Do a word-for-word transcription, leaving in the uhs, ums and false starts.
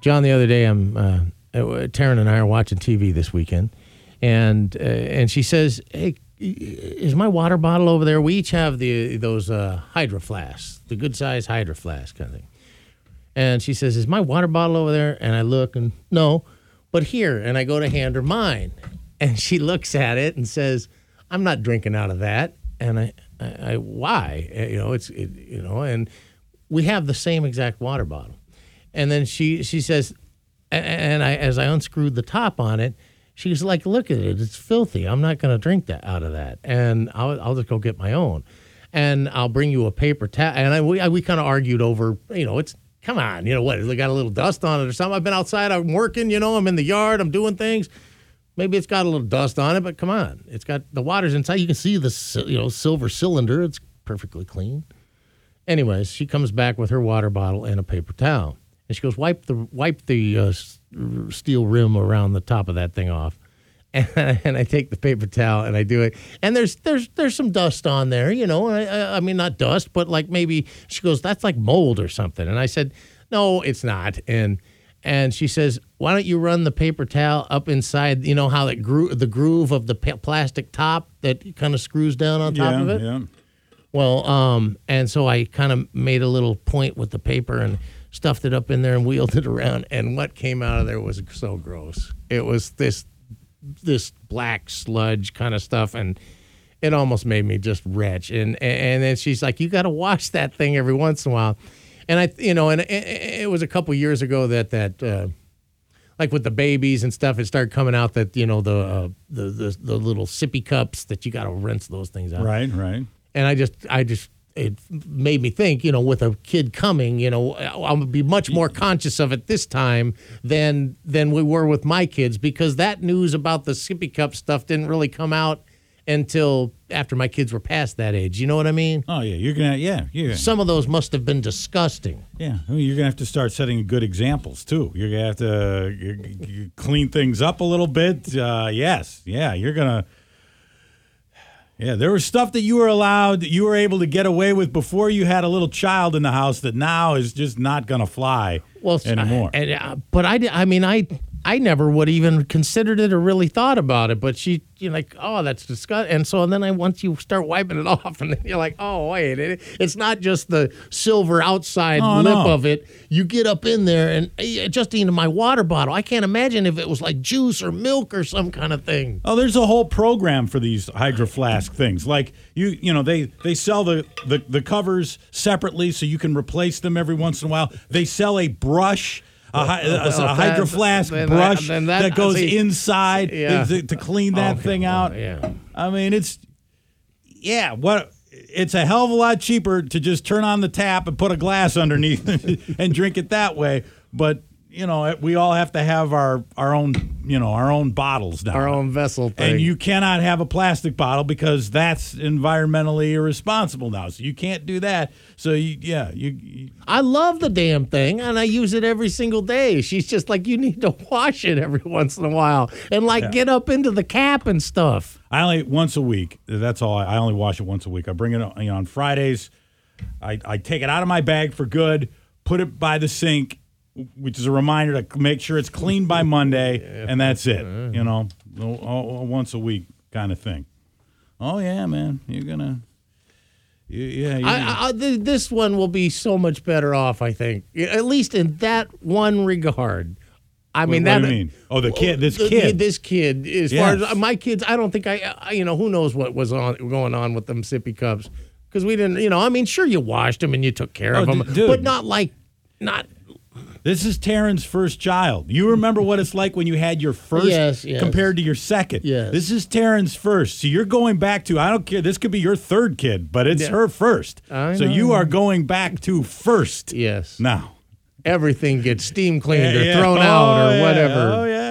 John, the other day, I'm uh, Taryn and I are watching T V this weekend, and uh, and she says, "Hey, is my water bottle over there?" We each have the those uh, Hydro Flasks, the good size Hydro Flask kind of thing. And she says, "Is my water bottle over there?" And I look, and no, but here. And I go to hand her mine, and she looks at it and says, "I'm not drinking out of that." And I, I, I why? You know, it's it, you know, and we have the same exact water bottle. And then she she says, and I as I unscrewed the top on it, she's like, "Look at it, it's filthy. I'm not going to drink that out of that, and I'll I'll just go get my own, and I'll bring you a paper towel." And I we I, we kind of argued over, you know, it's come on, you know what? It got a little dust on it or something. I've been outside, I'm working, you know, I'm in the yard, I'm doing things. Maybe it's got a little dust on it, but come on, it's got the water's inside. You can see the you know silver cylinder. It's perfectly clean. Anyways, she comes back with her water bottle and a paper towel. And she goes, wipe the wipe the uh, steel rim around the top of that thing off, and, and I take the paper towel and I do it. And there's there's there's some dust on there, you know. I, I, I mean, not dust, but like maybe she goes, "That's like mold or something." And I said, "No, it's not." And and she says, "Why don't you run the paper towel up inside? You know how that gro- the groove of the pa- plastic top that kind of screws down on top yeah, of it?" Yeah. Well, um, and so I kind of made a little point with the paper and stuffed it up in there and wheeled it around, and what came out of there was so gross. It was this this black sludge kind of stuff, and it almost made me just retch. And and then she's like, "You got to wash that thing every once in a while." And I, you know, and it, it was a couple years ago that that uh, like with the babies and stuff, it started coming out that you know the uh, the, the the little sippy cups that you got to rinse those things out. Right, right. And I just I just. It made me think, you know, with a kid coming, you know, I'm gonna be much more conscious of it this time than than we were with my kids, because that news about the sippy cup stuff didn't really come out until after my kids were past that age. You know what I mean? Oh yeah, you're gonna yeah yeah. Some of those must have been disgusting. Yeah, I mean, you're gonna have to start setting good examples too. You're gonna have to you, you clean things up a little bit. Uh, yes, yeah, you're gonna. Yeah, there was stuff that you were allowed, you were able to get away with before you had a little child in the house that now is just not going to fly well, anymore. I, and, uh, but I, I mean, I I never would even considered it or really thought about it. But she, you're like, "Oh, that's disgusting." And so and then I once you start wiping it off, and then you're like, "Oh, wait, it, it's not just the silver outside oh, lip no. of it. You get up in there and uh, just into my water bottle. I can't imagine if it was like juice or milk or some kind of thing." Oh, there's a whole program for these Hydro Flask things. Like you, you know, they they sell the, the the covers separately so you can replace them every once in a while. They sell a brush. A, hi- a, well, a Hydro Flask then brush that, then that, that goes see, inside yeah. to, to clean that okay, thing well, out. Yeah. I mean, it's yeah. What it's a hell of a lot cheaper to just turn on the tap and put a glass underneath and drink it that way. But you know, we all have to have our our own you know our own bottles now, our own vessel thing. And you cannot have a plastic bottle because that's environmentally irresponsible now. So you can't do that. So you, yeah, you, you. I love the damn thing, and I use it every single day. She's just like, "You need to wash it every once in a while, and like Yeah. get up into the cap and stuff." I only once a week. That's all. I, I only wash it once a week. I bring it you know, on Fridays. I, I take it out of my bag for good, put it by the sink, which is a reminder to make sure it's clean by Monday, yeah. and that's it. You know, once a week kind of thing. Oh yeah, man, you're gonna. Yeah, yeah. I, I, this one will be so much better off, I think, at least in that one regard. I mean, what, that. What do you mean? Oh, the kid. This the, kid. This kid. As yes. far as my kids, I don't think I. I you know, who knows what was on going on with them sippy cups, because we didn't. You know, I mean, sure, you washed them and you took care oh, of them, dude. but not like not. This is Taryn's first child. You remember what it's like when you had your first yes, yes. compared to your second. Yes. This is Taryn's first. So you're going back to, I don't care, this could be your third kid, but it's yeah. her first. I so know. you are going back to first. Yes. Now. Everything gets steam cleaned yeah, or yeah. thrown oh, out or yeah. whatever. Oh, yeah.